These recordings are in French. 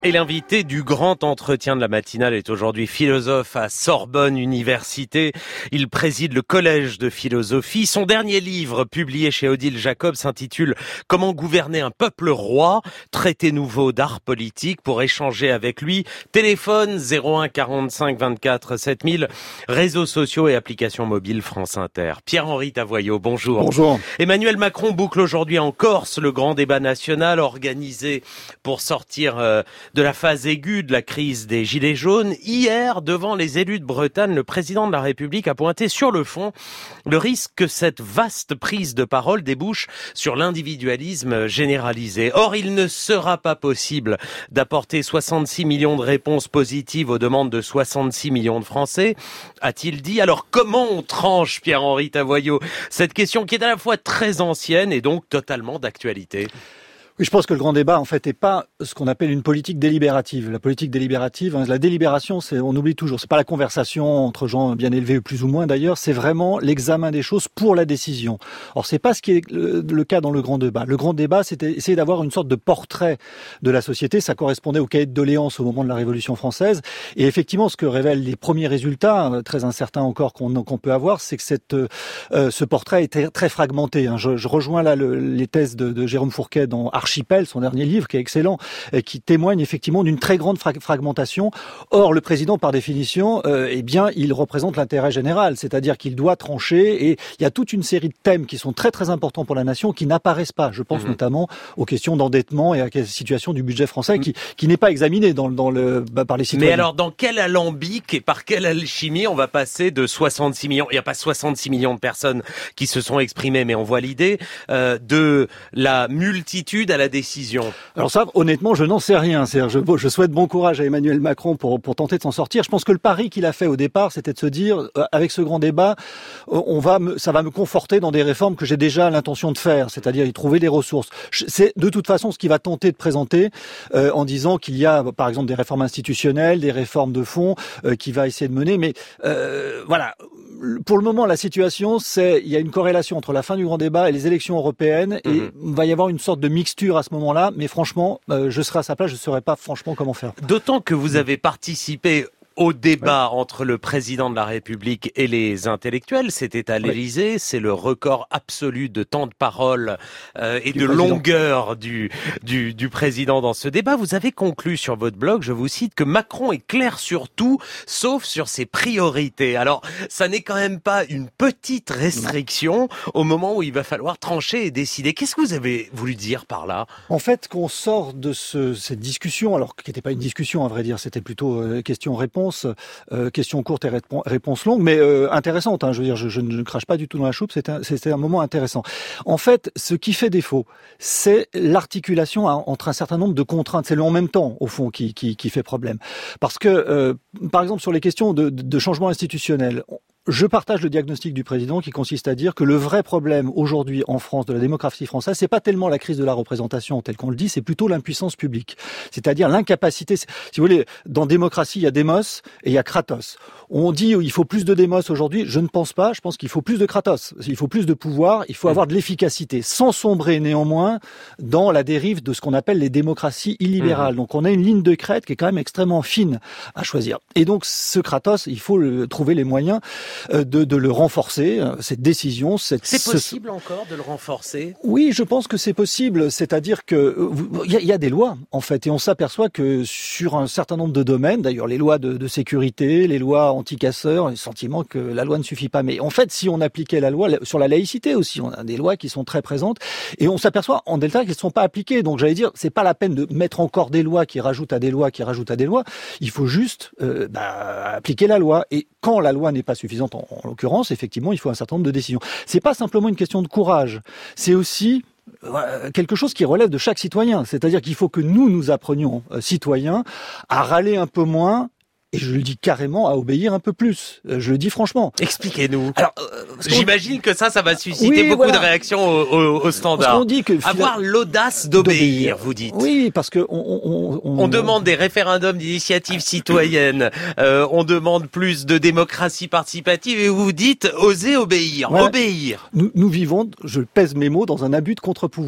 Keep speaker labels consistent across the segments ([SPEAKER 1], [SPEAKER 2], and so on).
[SPEAKER 1] Et l'invité du grand entretien de la matinale est aujourd'hui philosophe à Sorbonne Université. Il préside le collège de philosophie. Son dernier livre, publié chez Odile Jacob, s'intitule « Comment gouverner un peuple roi ?» Traité nouveau d'art politique. Pour échanger avec lui, téléphone 01 45 24 7000, réseaux sociaux et applications mobiles France Inter. Pierre-Henri Tavoyot, bonjour.
[SPEAKER 2] Bonjour.
[SPEAKER 1] Emmanuel Macron boucle aujourd'hui en Corse le grand débat national organisé pour sortir de la phase aiguë de la crise des Gilets jaunes. Hier, devant les élus de Bretagne, le président de la République a pointé sur le fond le risque que cette vaste prise de parole débouche sur l'individualisme généralisé. Or, il ne sera pas possible d'apporter 66 millions de réponses positives aux demandes de 66 millions de Français, a-t-il dit. Alors, comment on tranche, Pierre-Henri Tavoyot, cette question qui est à la fois très ancienne et donc totalement d'actualité?
[SPEAKER 2] Oui, je pense que le grand débat, en fait, n'est pas ce qu'on appelle une politique délibérative. La politique délibérative, la délibération, on oublie toujours, c'est pas la conversation entre gens bien élevés, plus ou moins d'ailleurs, c'est vraiment l'examen des choses pour la décision. Or, c'est pas ce qui est le cas dans le grand débat. Le grand débat, c'était essayer d'avoir une sorte de portrait de la société. Ça correspondait au cahier de doléances au moment de la Révolution française. Et effectivement, ce que révèlent les premiers résultats, très incertains encore qu'on peut avoir, c'est que ce portrait était très fragmenté. Je rejoins là les thèses de Jérôme Fourquet dans Archipel, son dernier livre, qui est excellent, et qui témoigne effectivement d'une très grande fragmentation. Or, le président, par définition, il représente l'intérêt général, c'est-à-dire qu'il doit trancher, et il y a toute une série de thèmes qui sont très très importants pour la nation, qui n'apparaissent pas. Je pense notamment aux questions d'endettement et à la situation du budget français, qui n'est pas examinée par les citoyens.
[SPEAKER 1] Mais alors, dans quel alambic et par quelle alchimie on va passer de 66 millions, il n'y a pas 66 millions de personnes qui se sont exprimées, mais on voit l'idée, de la multitude à la décision?
[SPEAKER 2] Alors ça, honnêtement, je n'en sais rien. Je souhaite bon courage à Emmanuel Macron pour tenter de s'en sortir. Je pense que le pari qu'il a fait au départ, c'était de se dire, avec ce grand débat, ça va me conforter dans des réformes que j'ai déjà l'intention de faire, c'est-à-dire y trouver des ressources. C'est de toute façon ce qu'il va tenter de présenter en disant qu'il y a, par exemple, des réformes institutionnelles, des réformes de fond qu'il va essayer de mener. Mais voilà. Pour le moment, la situation, il y a une corrélation entre la fin du grand débat et les élections européennes, et il va y avoir une sorte de mixture à ce moment-là, mais franchement, je serai à sa place, je ne saurais pas franchement comment faire.
[SPEAKER 1] D'autant que vous avez participé au débat entre le président de la République et les intellectuels. C'était à l'Élysée, c'est le record absolu de temps de parole et de longueur du président dans ce débat. Vous avez conclu sur votre blog, je vous cite, que Macron est clair sur tout, sauf sur ses priorités. Alors, ça n'est quand même pas une petite restriction au moment où il va falloir trancher et décider. Qu'est-ce que vous avez voulu dire par là?
[SPEAKER 2] En fait, qu'on sort de cette discussion, alors qui n'était pas une discussion à vrai dire, c'était plutôt question-réponse, questions courtes et réponses longues, mais intéressantes. Je veux dire, je ne crache pas du tout dans la soupe. C'était un moment intéressant. En fait, ce qui fait défaut, c'est l'articulation entre un certain nombre de contraintes. C'est le en même temps, au fond, qui fait problème. Parce que, par exemple, sur les questions de changement institutionnel, je partage le diagnostic du président qui consiste à dire que le vrai problème aujourd'hui en France de la démocratie française, c'est pas tellement la crise de la représentation telle qu'on le dit, c'est plutôt l'impuissance publique. C'est-à-dire l'incapacité. Si vous voulez, dans démocratie, il y a démos et il y a kratos. On dit il faut plus de démos aujourd'hui, je ne pense pas, je pense qu'il faut plus de kratos. Il faut plus de pouvoir, il faut avoir de l'efficacité, sans sombrer néanmoins dans la dérive de ce qu'on appelle les démocraties illibérales. Donc on a une ligne de crête qui est quand même extrêmement fine à choisir. Et donc ce kratos, il faut trouver les moyens de le renforcer, cette décision. C'est
[SPEAKER 1] possible encore de le renforcer?
[SPEAKER 2] Oui, je pense que c'est possible. C'est-à-dire que il y a des lois, en fait, et on s'aperçoit que sur un certain nombre de domaines, d'ailleurs les lois de sécurité, les lois anti-casseurs, le sentiment que la loi ne suffit pas. Mais en fait, si on appliquait la loi sur la laïcité aussi, on a des lois qui sont très présentes, et on s'aperçoit en Delta qu'elles ne sont pas appliquées. Donc j'allais dire, c'est pas la peine de mettre encore des lois qui rajoutent à des lois qui rajoutent à des lois. Il faut juste appliquer la loi. Et quand la loi n'est pas suffisante, en l'occurrence, effectivement, il faut un certain nombre de décisions. C'est pas simplement une question de courage, c'est aussi quelque chose qui relève de chaque citoyen. C'est-à-dire qu'il faut que nous apprenions, citoyens, à râler un peu moins. Et je le dis carrément, à obéir un peu plus. Je le dis franchement.
[SPEAKER 1] Expliquez-nous. Alors, j'imagine que ça va susciter beaucoup de réactions au standard.
[SPEAKER 2] On dit que
[SPEAKER 1] avoir l'audace d'obéir, vous dites.
[SPEAKER 2] Oui, parce que
[SPEAKER 1] on demande des référendums d'initiative citoyenne. On demande plus de démocratie participative, et vous dites oser obéir.
[SPEAKER 2] Ouais.
[SPEAKER 1] Obéir.
[SPEAKER 2] Nous vivons, je pèse mes mots, dans un abus de contre-pouvoir.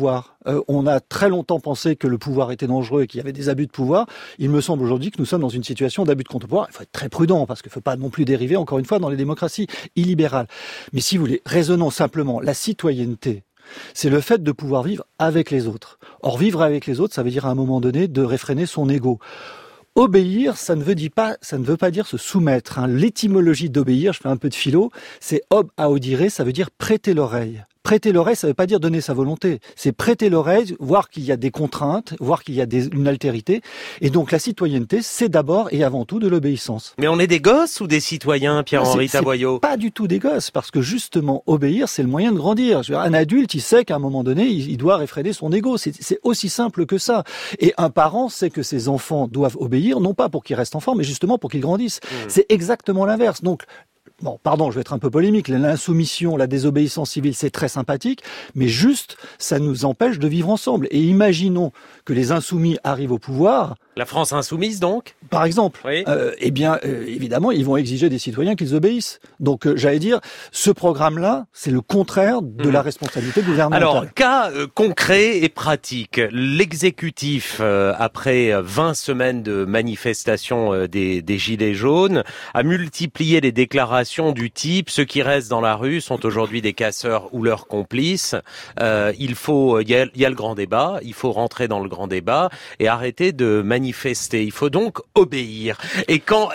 [SPEAKER 2] On a très longtemps pensé que le pouvoir était dangereux et qu'il y avait des abus de pouvoir. Il me semble aujourd'hui que nous sommes dans une situation d'abus de contre-pouvoir. Il faut être très prudent parce qu'il ne faut pas non plus dériver, encore une fois, dans les démocraties illibérales. Mais si vous voulez, raisonnons simplement. La citoyenneté, c'est le fait de pouvoir vivre avec les autres. Or, vivre avec les autres, ça veut dire à un moment donné de réfréner son ego. Obéir, ça ne veut pas dire se soumettre. L'étymologie d'obéir, je fais un peu de philo, c'est ob audire, ça veut dire prêter l'oreille. Prêter l'oreille, ça ne veut pas dire donner sa volonté. C'est prêter l'oreille, voir qu'il y a des contraintes, voir qu'il y a une altérité. Et donc la citoyenneté, c'est d'abord et avant tout de l'obéissance.
[SPEAKER 1] Mais on est des gosses ou des citoyens, Pierre-Henri Tavoyot ?
[SPEAKER 2] Pas du tout des gosses, parce que justement, obéir, c'est le moyen de grandir. Un adulte, il sait qu'à un moment donné, il doit réfréner son ego. C'est aussi simple que ça. Et un parent sait que ses enfants doivent obéir, non pas pour qu'ils restent enfants, mais justement pour qu'ils grandissent. C'est exactement l'inverse. Donc, bon, pardon, je vais être un peu polémique, l'insoumission, la désobéissance civile, c'est très sympathique, mais juste, ça nous empêche de vivre ensemble. Et imaginons que les insoumis arrivent au pouvoir.
[SPEAKER 1] La France insoumise, donc ?
[SPEAKER 2] Par exemple.
[SPEAKER 1] Oui.
[SPEAKER 2] Évidemment, ils vont exiger des citoyens qu'ils obéissent. Donc, j'allais dire, ce programme-là, c'est le contraire de la responsabilité gouvernementale.
[SPEAKER 1] Alors, cas concret et pratique. L'exécutif, après 20 semaines de manifestations des Gilets jaunes, a multiplié les déclarations du type « Ceux qui restent dans la rue sont aujourd'hui des casseurs ou leurs complices ». Il y a le grand débat, il faut rentrer dans le grand débat et arrêter de manifester. Il faut donc obéir. Et quand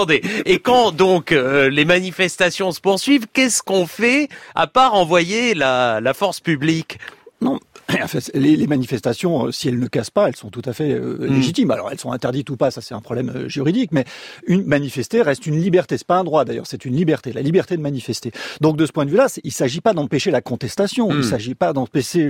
[SPEAKER 1] donc les manifestations se poursuivent, qu'est-ce qu'on fait à part envoyer la force publique ?
[SPEAKER 2] Non. En fait, les manifestations, si elles ne cassent pas, elles sont tout à fait légitimes. Alors, elles sont interdites ou pas, ça c'est un problème juridique, mais manifester reste une liberté. C'est pas un droit d'ailleurs, c'est une liberté, la liberté de manifester. Donc, de ce point de vue-là, il s'agit pas d'empêcher la contestation, il s'agit pas d'empêcher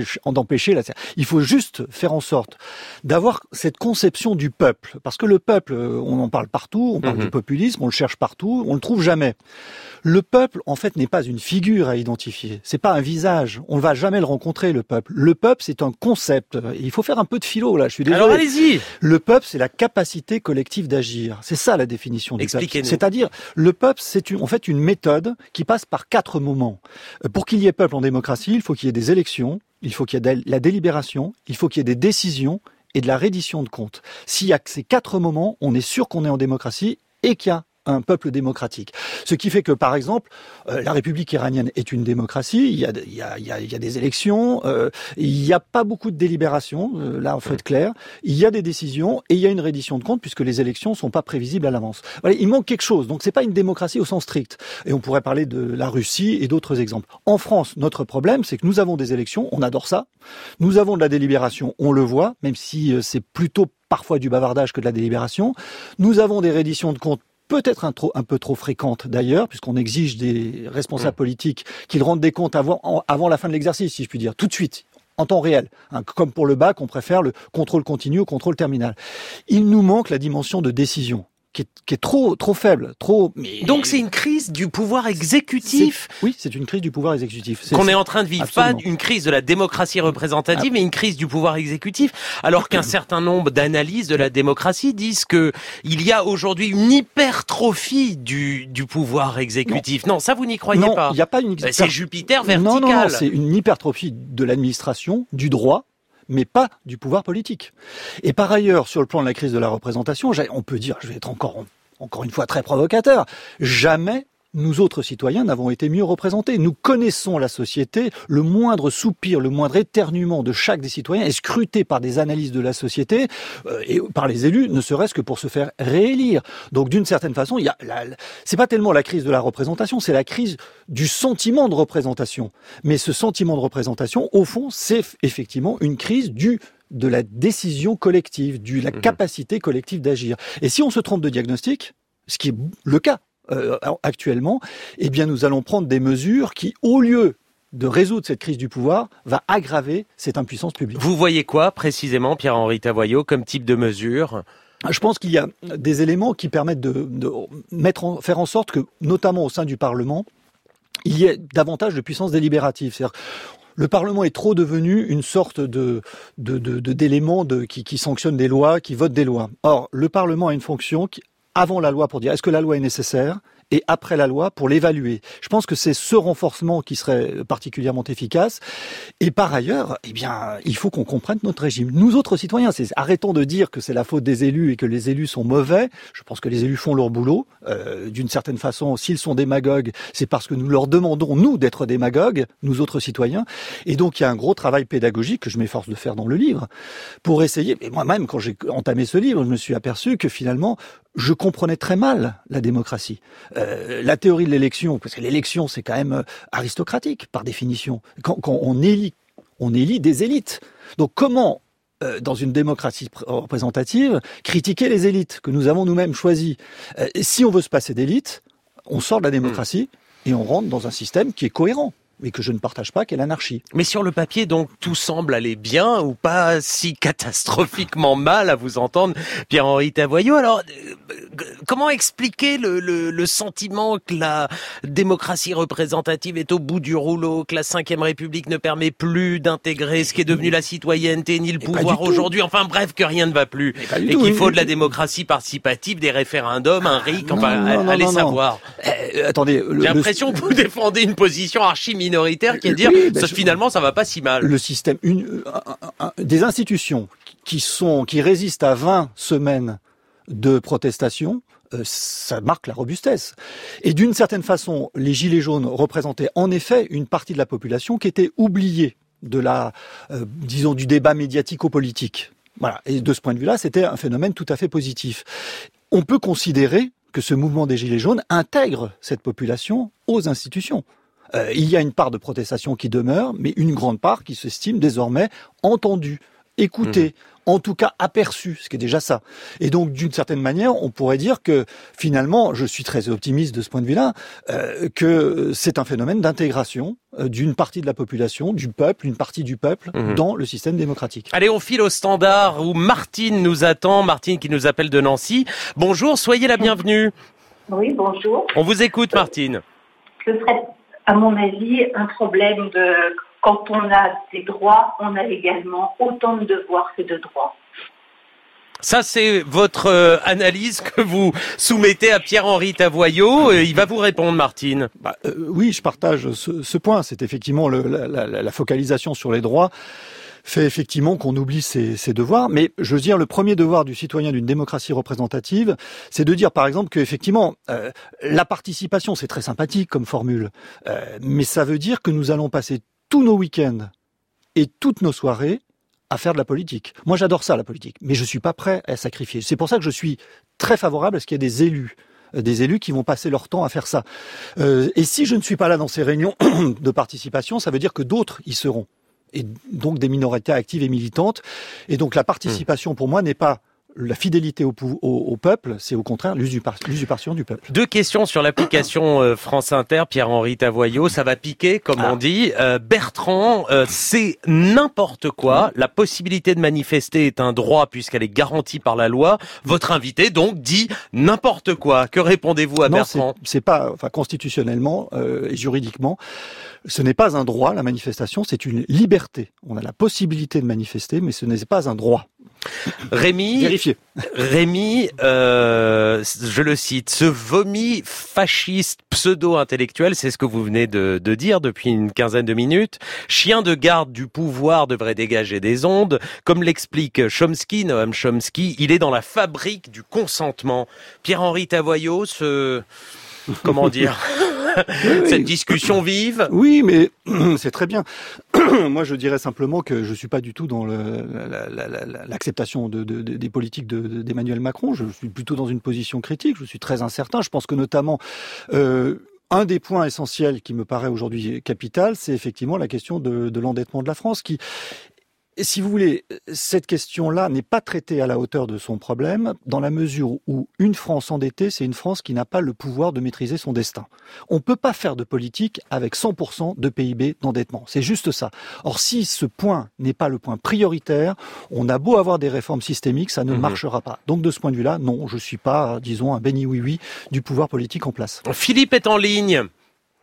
[SPEAKER 2] il faut juste faire en sorte d'avoir cette conception du peuple. Parce que le peuple, on en parle partout, on parle du populisme, on le cherche partout, on le trouve jamais. Le peuple, en fait, n'est pas une figure à identifier. C'est pas un visage. On ne va jamais le rencontrer, le peuple. Le peuple, c'est un concept. Il faut faire un peu de philo, là. Je suis désolé.
[SPEAKER 1] Alors, allez-y.
[SPEAKER 2] Le peuple, c'est la capacité collective d'agir. C'est ça, la définition du peuple.
[SPEAKER 1] Expliquez-nous.
[SPEAKER 2] C'est-à-dire, le peuple, c'est en fait une méthode qui passe par 4 moments. Pour qu'il y ait peuple en démocratie, il faut qu'il y ait des élections, il faut qu'il y ait la délibération, il faut qu'il y ait des décisions et de la reddition de comptes. S'il y a que ces 4 moments, on est sûr qu'on est en démocratie et qu'il y a un peuple démocratique. Ce qui fait que, par exemple, la République iranienne est une démocratie, il y a des élections, il n'y a pas beaucoup de délibérations, là, il faut être clair, il y a des décisions et il y a une reddition de comptes puisque les élections sont pas prévisibles à l'avance. Voilà, il manque quelque chose, donc c'est pas une démocratie au sens strict. Et on pourrait parler de la Russie et d'autres exemples. En France, notre problème, c'est que nous avons des élections, on adore ça, nous avons de la délibération, on le voit, même si c'est plutôt parfois du bavardage que de la délibération, nous avons des redditions de comptes peut-être un peu trop fréquente d'ailleurs, puisqu'on exige des responsables politiques qu'ils rendent des comptes avant la fin de l'exercice, si je puis dire, tout de suite, en temps réel. Comme pour le bac, on préfère le contrôle continu au contrôle terminal. Il nous manque la dimension de décision, qui est trop faible,
[SPEAKER 1] Donc c'est une crise du pouvoir exécutif.
[SPEAKER 2] Oui, c'est une crise du pouvoir exécutif.
[SPEAKER 1] Qu'on est en train de vivre,
[SPEAKER 2] absolument.
[SPEAKER 1] Pas une crise de la démocratie représentative, mais une crise du pouvoir exécutif, alors qu'un certain nombre d'analyses de la démocratie disent que il y a aujourd'hui une hypertrophie du pouvoir exécutif. Non, ça vous n'y croyez pas.
[SPEAKER 2] Non, il n'y a pas une
[SPEAKER 1] c'est Jupiter vertical.
[SPEAKER 2] Non, c'est une hypertrophie de l'administration, du droit, mais pas du pouvoir politique. Et par ailleurs, sur le plan de la crise de la représentation, on peut dire, je vais être encore une fois très provocateur, jamais nous autres citoyens n'avons été mieux représentés. Nous connaissons la société, le moindre soupir, le moindre éternuement de chaque des citoyens est scruté par des analyses de la société et par les élus, ne serait-ce que pour se faire réélire. Donc d'une certaine façon, c'est pas tellement la crise de la représentation, c'est la crise du sentiment de représentation. Mais ce sentiment de représentation, au fond, c'est effectivement une crise de la décision collective, de la capacité collective d'agir. Et si on se trompe de diagnostic, ce qui est le cas actuellement, eh bien nous allons prendre des mesures qui, au lieu de résoudre cette crise du pouvoir, va aggraver cette impuissance publique.
[SPEAKER 1] Vous voyez quoi précisément, Pierre-Henri Tavoyot, comme type de mesure ?
[SPEAKER 2] Je pense qu'il y a des éléments qui permettent de faire en sorte que, notamment au sein du Parlement, il y ait davantage de puissance délibérative. C'est-à-dire, le Parlement est trop devenu une sorte d'élément qui sanctionne des lois, qui vote des lois. Or, le Parlement a une fonction avant la loi pour dire est-ce que la loi est nécessaire et après la loi pour l'évaluer. Je pense que c'est ce renforcement qui serait particulièrement efficace. Et par ailleurs, eh bien, il faut qu'on comprenne notre régime. Nous autres citoyens, arrêtons de dire que c'est la faute des élus et que les élus sont mauvais. Je pense que les élus font leur boulot. D'une certaine façon, s'ils sont démagogues, c'est parce que nous leur demandons, nous, d'être démagogues, nous autres citoyens. Et donc, il y a un gros travail pédagogique que je m'efforce de faire dans le livre pour essayer. Et moi-même, quand j'ai entamé ce livre, je me suis aperçu que finalement, je comprenais très mal la démocratie. La théorie de l'élection, parce que l'élection, c'est quand même aristocratique, par définition. Quand on élit des élites. Donc comment, dans une démocratie représentative, critiquer les élites que nous avons nous-mêmes choisies? Si on veut se passer d'élites, on sort de la démocratie et on rentre dans un système qui est cohérent, mais que je ne partage pas, qui est l'anarchie.
[SPEAKER 1] Mais sur le papier, donc, tout semble aller bien ou pas si catastrophiquement mal à vous entendre, Pierre-Henri Tavoyot. Alors, comment expliquer le sentiment que la démocratie représentative est au bout du rouleau, que la Ve République ne permet plus d'intégrer ce qui est devenu la citoyenneté ni le pouvoir aujourd'hui, enfin bref, que rien ne va plus, et qu'il faut de la démocratie participative, des référendums, un RIC, allez savoir.
[SPEAKER 2] Attendez,
[SPEAKER 1] j'ai l'impression que vous défendez une position archi-minoritaire qui est de dire finalement ça va pas si mal.
[SPEAKER 2] Le système, des institutions qui résistent à 20 semaines de protestation, ça marque la robustesse. Et d'une certaine façon, les Gilets jaunes représentaient en effet une partie de la population qui était oubliée de du débat médiatico-politique. Voilà. Et de ce point de vue-là, c'était un phénomène tout à fait positif. On peut considérer que ce mouvement des Gilets jaunes intègre cette population aux institutions. Il y a une part de protestation qui demeure, mais une grande part qui s'estime désormais entendue, écoutée, en tout cas aperçue, ce qui est déjà ça. Et donc, d'une certaine manière, on pourrait dire que finalement, je suis très optimiste de ce point de vue-là, que c'est un phénomène d'intégration d'une partie de la population, du peuple, une partie du peuple, dans le système démocratique.
[SPEAKER 1] Allez, on file au standard où Martine nous attend, Martine qui nous appelle de Nancy. Bonjour, soyez la bienvenue.
[SPEAKER 3] Oui, bonjour.
[SPEAKER 1] On vous écoute, Martine.
[SPEAKER 3] Ce serait, à mon avis, un problème de... Quand on a des droits, on a également autant de devoirs que de droits.
[SPEAKER 1] Ça, c'est votre analyse que vous soumettez à Pierre-Henri Tavoyot. Il va vous répondre, Martine.
[SPEAKER 2] Oui, je partage ce point. C'est effectivement la focalisation sur les droits fait effectivement qu'on oublie ses devoirs. Mais je veux dire, le premier devoir du citoyen d'une démocratie représentative, c'est de dire par exemple que effectivement la participation, c'est très sympathique comme formule, mais ça veut dire que nous allons passer tous nos week-ends et toutes nos soirées à faire de la politique. Moi, j'adore ça, la politique, mais je suis pas prêt à sacrifier. C'est pour ça que je suis très favorable à ce qu'il y ait des élus qui vont passer leur temps à faire ça. Et si je ne suis pas là dans ces réunions de participation, ça veut dire que d'autres y seront. Et donc des minorités actives et militantes. Et donc la participation, pour moi, n'est pas la fidélité au peuple, c'est au contraire l'usurpation du peuple.
[SPEAKER 1] Deux questions sur l'application France Inter, Pierre-Henri Tavoyot, ça va piquer, comme on dit. Bertrand, c'est n'importe quoi. La possibilité de manifester est un droit puisqu'elle est garantie par la loi. Votre invité, donc, dit n'importe quoi. Que répondez-vous à Bertrand ?
[SPEAKER 2] C'est pas, enfin, constitutionnellement et juridiquement, ce n'est pas un droit, la manifestation, c'est une liberté. On a la possibilité de manifester, mais ce n'est pas un droit.
[SPEAKER 1] Rémi, je le cite, ce vomi fasciste pseudo-intellectuel, c'est ce que vous venez de dire depuis une quinzaine de minutes. Chien de garde du pouvoir devrait dégager des ondes. Comme l'explique Chomsky, Noam Chomsky, il est dans la fabrique du consentement. Pierre-Henri Tavoyot, comment dire cette discussion vive.
[SPEAKER 2] Oui, mais c'est très bien. Moi, je dirais simplement que je suis pas du tout dans l'acceptation des politiques d'Emmanuel Macron. Je suis plutôt dans une position critique. Je suis très incertain. Je pense que notamment un des points essentiels qui me paraît aujourd'hui capital, c'est effectivement la question de l'endettement de la France qui... Et si vous voulez, cette question-là n'est pas traitée à la hauteur de son problème, dans la mesure où une France endettée, c'est une France qui n'a pas le pouvoir de maîtriser son destin. On ne peut pas faire de politique avec 100% de PIB d'endettement. C'est juste ça. Or, si ce point n'est pas le point prioritaire, on a beau avoir des réformes systémiques, ça ne marchera pas. Donc, de ce point de vue-là, non, je suis pas, disons, un béni oui-oui du pouvoir politique en place.
[SPEAKER 1] Philippe est en ligne.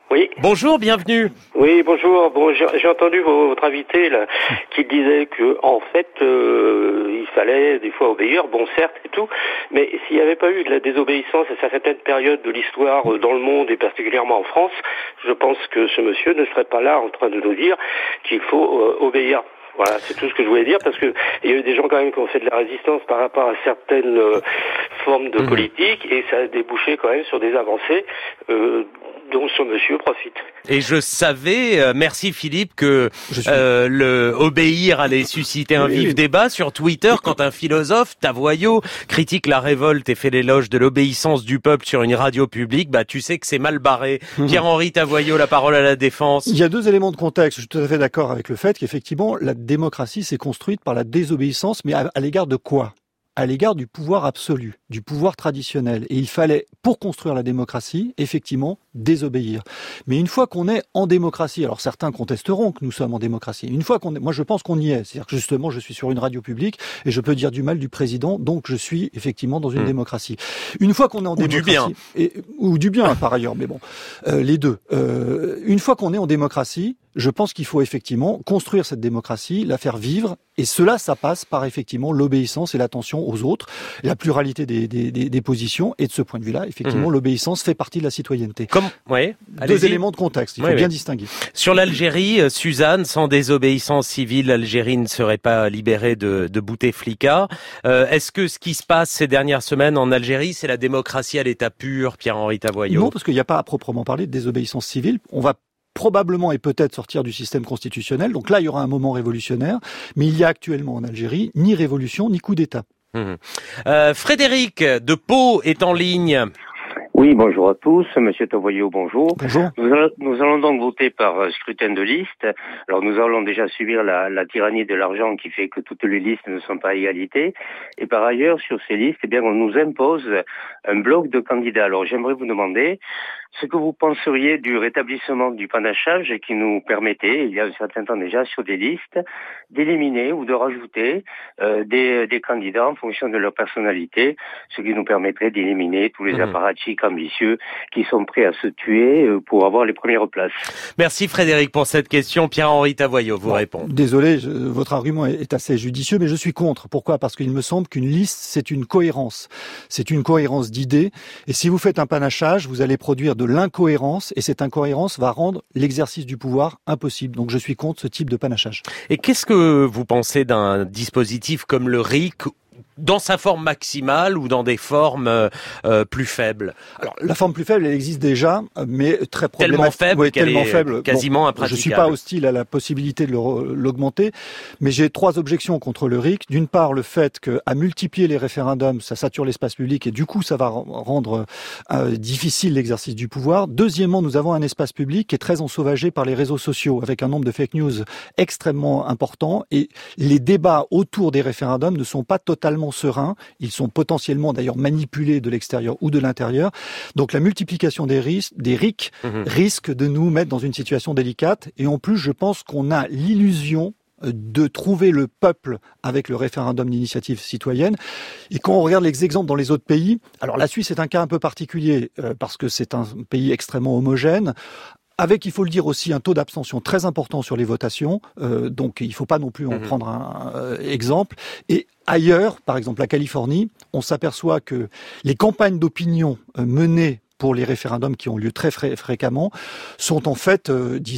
[SPEAKER 4] Oui.
[SPEAKER 1] Bonjour, bienvenue.
[SPEAKER 4] Oui, bonjour. Bon, j'ai entendu votre invité là, qui disait que en fait, il fallait des fois obéir. Bon, certes et tout, mais s'il n'y avait pas eu de la désobéissance à certaines périodes de l'histoire dans le monde et particulièrement en France, je pense que ce monsieur ne serait pas là en train de nous dire qu'il faut obéir. Voilà, c'est tout ce que je voulais dire, parce que il y a eu des gens quand même qui ont fait de la résistance par rapport à certaines formes de politique, et ça a débouché quand même sur des avancées dont ce monsieur profite.
[SPEAKER 1] Et je savais, merci Philippe, que le obéir allait susciter un vif débat sur Twitter quand un philosophe, Tavoyot, critique la révolte et fait l'éloge de l'obéissance du peuple sur une radio publique. Bah, tu sais que c'est mal barré. Pierre-Henri Tavoyot, la parole à la défense.
[SPEAKER 2] Il y a deux éléments de contexte. Je suis tout à fait d'accord avec le fait qu'effectivement, la démocratie s'est construite par la désobéissance, mais à l'égard de quoi ? À l'égard du pouvoir absolu, du pouvoir traditionnel. Et il fallait, pour construire la démocratie, effectivement, désobéir. Mais une fois qu'on est en démocratie, alors certains contesteront que nous sommes en démocratie. Une fois qu'on est, moi je pense qu'on y est. C'est-à-dire que justement, je suis sur une radio publique et je peux dire du mal du président, donc je suis effectivement dans une démocratie. Une fois qu'on est en démocratie, ou du bien par ailleurs, mais bon, les deux. Une fois qu'on est en démocratie, je pense qu'il faut effectivement construire cette démocratie, la faire vivre, et cela, ça passe par effectivement l'obéissance et l'attention aux autres, la pluralité des positions, et de ce point de vue-là, effectivement, l'obéissance fait partie de la citoyenneté. Deux éléments de contexte, il faut bien distinguer.
[SPEAKER 1] Sur l'Algérie, Suzanne, sans désobéissance civile, l'Algérie ne serait pas libérée de Bouteflika. Est-ce que ce qui se passe ces dernières semaines en Algérie, c'est la démocratie à l'état pur, Pierre-Henri Tavoyot?
[SPEAKER 2] Non, parce qu'il n'y a pas à proprement parler de désobéissance civile. On va probablement et peut-être sortir du système constitutionnel. Donc là, il y aura un moment révolutionnaire. Mais il y a actuellement en Algérie ni révolution, ni coup d'État.
[SPEAKER 1] Frédéric de Pau est en ligne.
[SPEAKER 5] Oui, bonjour à tous. Monsieur Tavoyot, bonjour.
[SPEAKER 2] Bonjour.
[SPEAKER 5] Nous allons donc voter par scrutin de liste. Alors, nous allons déjà subir la tyrannie de l'argent qui fait que toutes les listes ne sont pas à égalité. Et par ailleurs, sur ces listes, eh bien, on nous impose un bloc de candidats. Alors, j'aimerais vous demander ce que vous penseriez du rétablissement du panachage qui nous permettait, il y a un certain temps déjà, sur des listes, d'éliminer ou de rajouter des candidats en fonction de leur personnalité, ce qui nous permettrait d'éliminer tous les apparatchiks ambitieux qui sont prêts à se tuer pour avoir les premières places.
[SPEAKER 1] Merci Frédéric pour cette question. Pierre-Henri Tavoyot vous répond.
[SPEAKER 2] Désolé, votre argument est assez judicieux, mais je suis contre. Pourquoi ? Parce qu'il me semble qu'une liste, c'est une cohérence. C'est une cohérence d'idées. Et si vous faites un panachage, vous allez produire de l'incohérence, et cette incohérence va rendre l'exercice du pouvoir impossible. Donc je suis contre ce type de panachage.
[SPEAKER 1] Et qu'est-ce que vous pensez d'un dispositif comme le RIC dans sa forme maximale ou dans des formes plus faibles?
[SPEAKER 2] Alors la forme plus faible, elle existe déjà, mais très problématique.
[SPEAKER 1] Tellement faible, quasiment impraticable.
[SPEAKER 2] Je suis pas hostile à la possibilité de l'augmenter, mais j'ai trois objections contre le RIC. D'une part, le fait qu'à multiplier les référendums, ça sature l'espace public et du coup, ça va rendre difficile l'exercice du pouvoir. Deuxièmement, nous avons un espace public qui est très ensauvagé par les réseaux sociaux, avec un nombre de fake news extrêmement important, et les débats autour des référendums ne sont pas totalement sereins. Ils sont potentiellement d'ailleurs manipulés de l'extérieur ou de l'intérieur. Donc la multiplication des RIC risque de nous mettre dans une situation délicate. Et en plus, je pense qu'on a l'illusion de trouver le peuple avec le référendum d'initiative citoyenne. Et quand on regarde les exemples dans les autres pays, alors la Suisse est un cas un peu particulier parce que c'est un pays extrêmement homogène, avec, il faut le dire aussi, un taux d'abstention très important sur les votations. Donc, il ne faut pas non plus en prendre un exemple. Et ailleurs, par exemple la Californie, on s'aperçoit que les campagnes d'opinion menées pour les référendums qui ont lieu très fréquemment sont en fait,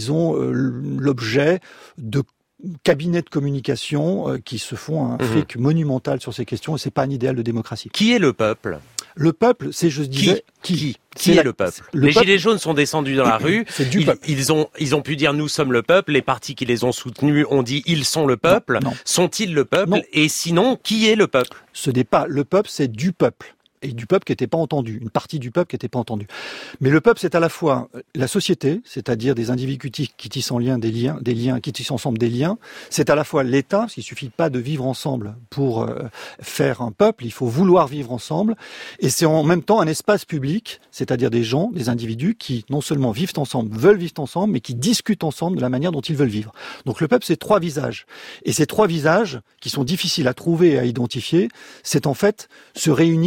[SPEAKER 2] l'objet de cabinets de communication qui se font un fric monumental sur ces questions, et c'est pas un idéal de démocratie.
[SPEAKER 1] Qui est le peuple ?
[SPEAKER 2] Le peuple, c'est, je disais...
[SPEAKER 1] Qui est le peuple? Les Gilets jaunes sont descendus dans la rue.
[SPEAKER 2] C'est du peuple.
[SPEAKER 1] Ils ont pu dire nous sommes le peuple. Les partis qui les ont soutenus ont dit ils sont le peuple.
[SPEAKER 2] Non.
[SPEAKER 1] Sont-ils le peuple?
[SPEAKER 2] Non.
[SPEAKER 1] Et sinon, qui est le peuple?
[SPEAKER 2] Ce n'est pas le peuple, c'est du peuple. Et du peuple qui n'était pas entendu, une partie du peuple qui n'était pas entendue. Mais le peuple, c'est à la fois la société, c'est-à-dire des individus qui tissent en lien des liens, qui tissent ensemble des liens. C'est à la fois l'État, parce qu'il suffit pas de vivre ensemble pour faire un peuple, il faut vouloir vivre ensemble. Et c'est en même temps un espace public, c'est-à-dire des gens, des individus qui non seulement vivent ensemble, veulent vivre ensemble, mais qui discutent ensemble de la manière dont ils veulent vivre. Donc le peuple, c'est trois visages. Et ces trois visages, qui sont difficiles à trouver et à identifier, c'est en fait se réunissent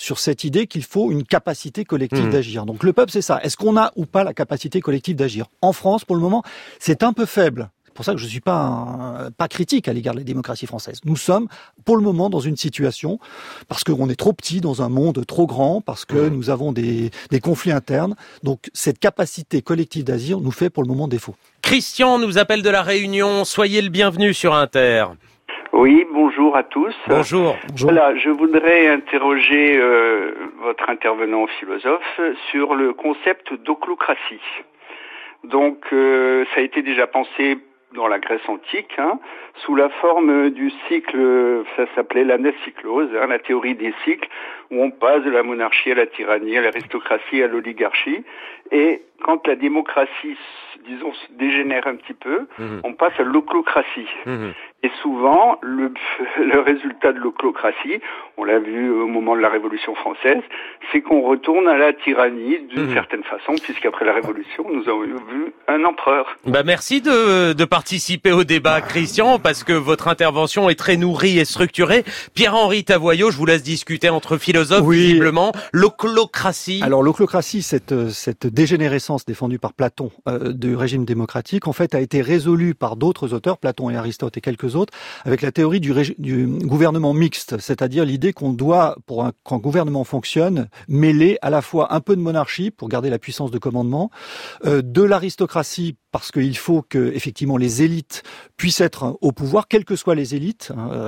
[SPEAKER 2] sur cette idée qu'il faut une capacité collective d'agir. Donc le peuple, c'est ça. Est-ce qu'on a ou pas la capacité collective d'agir ? En France, pour le moment, c'est un peu faible. C'est pour ça que je suis pas critique à l'égard de la démocratie française. Nous sommes, pour le moment, dans une situation, parce qu'on est trop petit dans un monde trop grand, parce que nous avons des conflits internes. Donc, cette capacité collective d'agir nous fait pour le moment défaut.
[SPEAKER 1] Christian nous appelle de La Réunion. Soyez le bienvenu sur Inter.
[SPEAKER 6] Oui, bonjour à tous.
[SPEAKER 1] Bonjour.
[SPEAKER 6] Voilà, je voudrais interroger votre intervenant philosophe sur le concept d'oclocratie. Donc, ça a été déjà pensé dans la Grèce antique, sous la forme du cycle, ça s'appelait l'anacyclose, la théorie des cycles, où on passe de la monarchie à la tyrannie, à l'aristocratie, à l'oligarchie. Et quand la démocratie, disons, se dégénère un petit peu, on passe à l'oclocratie. Et souvent, le résultat de l'oclocratie, on l'a vu au moment de la Révolution française, c'est qu'on retourne à la tyrannie d'une certaine façon, puisqu'après la Révolution, nous avons vu un empereur.
[SPEAKER 1] Merci de participer au débat, Christian, parce que votre intervention est très nourrie et structurée. Pierre-Henri Tavoyot, je vous laisse discuter entre philosophes, visiblement. L'oclocratie.
[SPEAKER 2] Alors l'oclocratie, cette dégénérescence défendue par Platon du régime démocratique, en fait, a été résolue par d'autres auteurs, Platon et Aristote et quelques autres, avec la théorie du gouvernement mixte, c'est-à-dire l'idée qu'on doit, pour qu'un gouvernement fonctionne, mêler à la fois un peu de monarchie pour garder la puissance de commandement, de l'aristocratie parce qu'il faut que effectivement les élites puissent être au pouvoir, quelles que soient les élites,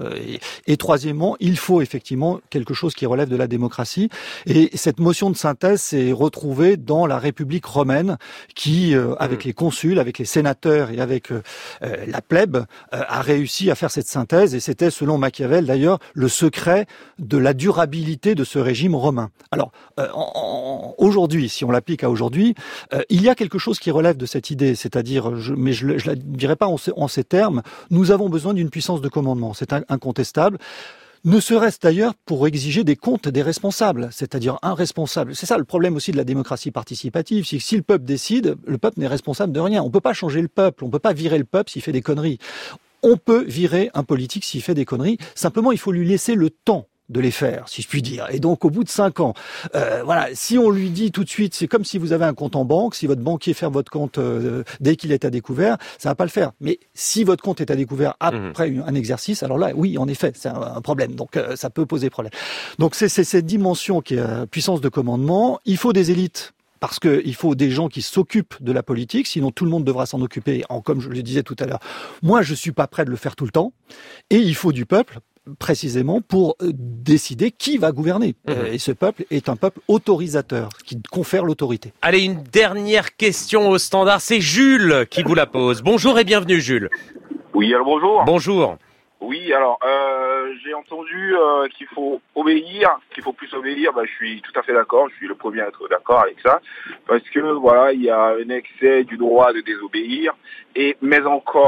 [SPEAKER 2] et troisièmement, il faut effectivement quelque chose qui relève de la démocratie. Et cette motion de synthèse s'est retrouvée dans la République romaine, qui, avec les consuls, avec les sénateurs et avec la plèbe, a réussi à faire cette synthèse. Et c'était, selon Machiavel d'ailleurs, le secret de la durabilité de ce régime romain. Alors, aujourd'hui, si on l'applique à aujourd'hui, il y a quelque chose qui relève de cette idée, c'est-à-dire, mais je la dirais pas en ces termes, nous avons besoin d'une puissance de commandement, c'est incontestable. Ne serait-ce d'ailleurs pour exiger des comptes des responsables, c'est-à-dire un responsable. C'est ça le problème aussi de la démocratie participative, c'est que si le peuple décide, le peuple n'est responsable de rien. On peut pas changer le peuple, on peut pas virer le peuple s'il fait des conneries. On peut virer un politique s'il fait des conneries, simplement il faut lui laisser le temps de les faire, si je puis dire. Et donc, au bout de 5 ans, voilà, si on lui dit tout de suite, c'est comme si vous avez un compte en banque, si votre banquier ferme votre compte dès qu'il est à découvert, ça va pas le faire. Mais si votre compte est à découvert après un exercice, alors là, oui, en effet, c'est un problème. Donc, ça peut poser problème. Donc, c'est cette dimension qui est puissance de commandement. Il faut des élites. Parce qu'il faut des gens qui s'occupent de la politique, sinon tout le monde devra s'en occuper. Comme je le disais tout à l'heure, moi je suis pas prêt de le faire tout le temps. Et il faut du peuple, précisément, pour décider qui va gouverner. Et ce peuple est un peuple autorisateur, qui confère l'autorité.
[SPEAKER 1] Allez, une dernière question au standard, c'est Jules qui vous la pose. Bonjour et bienvenue Jules.
[SPEAKER 7] Oui, alors bonjour.
[SPEAKER 1] Bonjour.
[SPEAKER 7] Oui, alors j'ai entendu qu'il faut obéir, qu'il faut plus obéir. Je suis tout à fait d'accord. Je suis le premier à être d'accord avec ça, parce que voilà, il y a un excès du droit de désobéir. Mais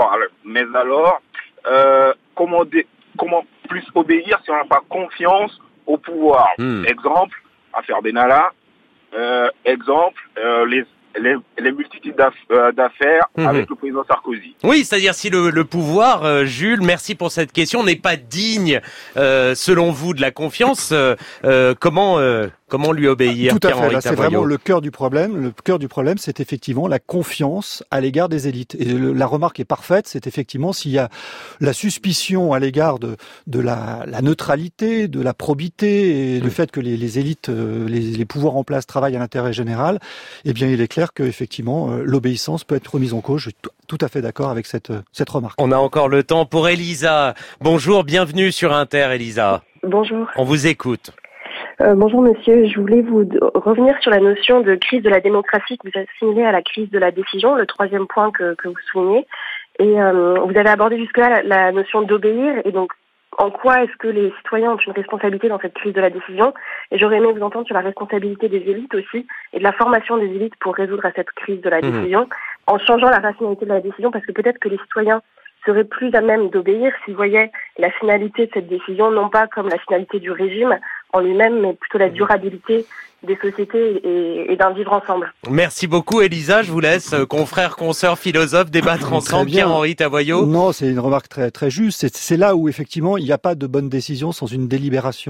[SPEAKER 7] alors, comment plus obéir si on n'a pas confiance au pouvoir? Exemple, affaire Benalla. Exemple, les multitudes d'affaires avec le président Sarkozy.
[SPEAKER 1] Oui, c'est-à-dire si le pouvoir, Jules, merci pour cette question, n'est pas digne, selon vous, de la confiance, comment lui obéir?
[SPEAKER 2] Tout à fait, là, c'est vraiment le cœur du problème. Le cœur du problème, c'est effectivement la confiance à l'égard des élites. Et la remarque est parfaite, c'est effectivement s'il y a la suspicion à l'égard de la neutralité, de la probité et du fait que les élites, les pouvoirs en place travaillent à l'intérêt général, eh bien il est clair que effectivement l'obéissance peut être remise en cause. Je suis tout à fait d'accord avec cette remarque.
[SPEAKER 1] On a encore le temps pour Elisa. Bonjour, bienvenue sur Inter, Elisa.
[SPEAKER 8] Bonjour.
[SPEAKER 1] On vous écoute.
[SPEAKER 8] Bonjour monsieur, je voulais vous revenir sur la notion de crise de la démocratie que vous assimilez à la crise de la décision, le troisième point que vous soulignez. Et vous avez abordé jusque-là la notion d'obéir, et donc en quoi est-ce que les citoyens ont une responsabilité dans cette crise de la décision? Et j'aurais aimé vous entendre sur la responsabilité des élites aussi, et de la formation des élites pour résoudre à cette crise de la décision, en changeant la rationalité de la décision, parce que peut-être que les citoyens seraient plus à même d'obéir s'ils voyaient la finalité de cette décision, non pas comme la finalité du régime en lui-même, mais plutôt la durabilité des sociétés et d'un vivre ensemble.
[SPEAKER 1] Merci beaucoup Elisa, je vous laisse, confrères, consoeurs, philosophes, débattre ensemble. Pierre-Henri Tavoyot.
[SPEAKER 2] Non, c'est une remarque très, très juste. C'est là où effectivement il n'y a pas de bonne décision sans une délibération.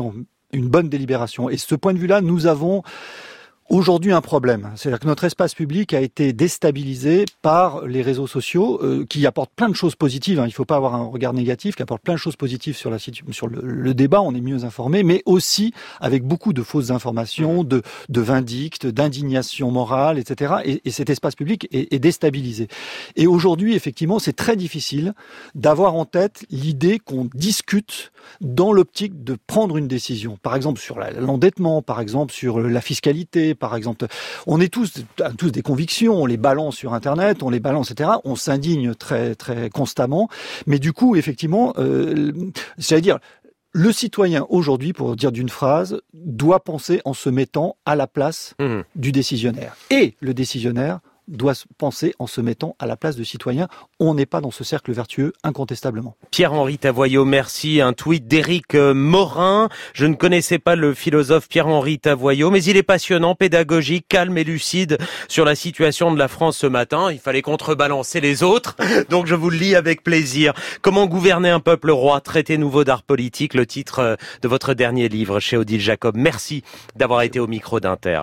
[SPEAKER 2] une bonne délibération. Et de ce point de vue-là, nous avons aujourd'hui un problème. C'est-à-dire que notre espace public a été déstabilisé par les réseaux sociaux qui apportent plein de choses positives. Il ne faut pas avoir un regard négatif, qui apportent plein de choses positives sur le débat, on est mieux informé, mais aussi avec beaucoup de fausses informations, de vindictes, d'indignation morale, etc. Et cet espace public est déstabilisé. Et aujourd'hui, effectivement, c'est très difficile d'avoir en tête l'idée qu'on discute dans l'optique de prendre une décision. Par exemple, sur l'endettement, par exemple, sur la fiscalité, par exemple. On est tous des convictions, on les balance sur Internet, on les balance, etc. On s'indigne très, très constamment. Mais du coup, effectivement, c'est-à-dire, le citoyen aujourd'hui, pour dire d'une phrase, doit penser en se mettant à la place du décisionnaire. Et le décisionnaire doit penser en se mettant à la place du citoyen. On n'est pas dans ce cercle vertueux, incontestablement.
[SPEAKER 1] Pierre-Henri Tavoyot, merci. Un tweet d'Éric Morin. Je ne connaissais pas le philosophe Pierre-Henri Tavoyot, mais il est passionnant, pédagogique, calme et lucide sur la situation de la France ce matin. Il fallait contrebalancer les autres, donc je vous le lis avec plaisir. Comment gouverner un peuple roi, traité nouveau d'art politique, le titre de votre dernier livre chez Odile Jacob. Merci d'avoir été au micro d'Inter.